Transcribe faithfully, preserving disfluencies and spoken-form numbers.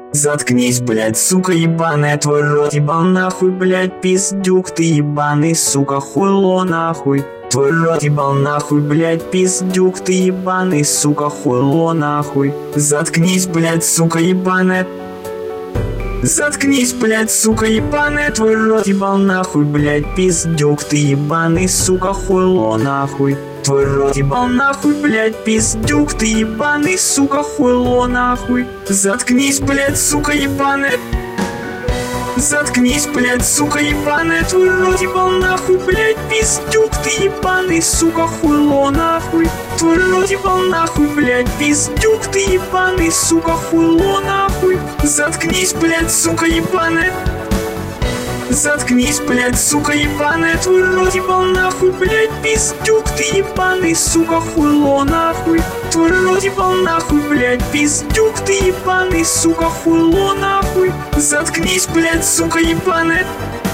Заткнись, блядь, сука ебаная, твой рот ебал нахуй, блядь, пиздюк ты ебаный, сука, хуйло нахуй. Твой рот ебал нахуй, блядь, пиздюк ты ебаный, сука, хуйло нахуй. Заткнись, блядь, сука ебаная. Заткнись, блядь, сука ебаная, твой рот ебал нахуй, блядь, пиздюк ты ебаный, сука, хуйло нахуй. Твой рот ебал нахуй, блядь, пиздюк ты ебаный, сука, хуйло нахуй. Заткнись, блядь, сука ебаная. Заткнись, блядь, сука ебаная, твой рот ебал нахуй, блядь, пиздюк ты ебаный, сука, хуйло нахуй. Твой рот ебал нахуй, блядь, пиздюк ты ебаный, сука, хуйло нахуй. Заткнись, блядь, сука ебаная. Заткнись, блядь, сука ебаная, твой рот ебал нахуй, блядь, пиздюк ты ебаный, сука, хуйло нахуй. Твой рот ебал нахуй, блядь, пиздюк ты ебаный, сука, хуйло нахуй. Заткнись, блядь, сука ебаная.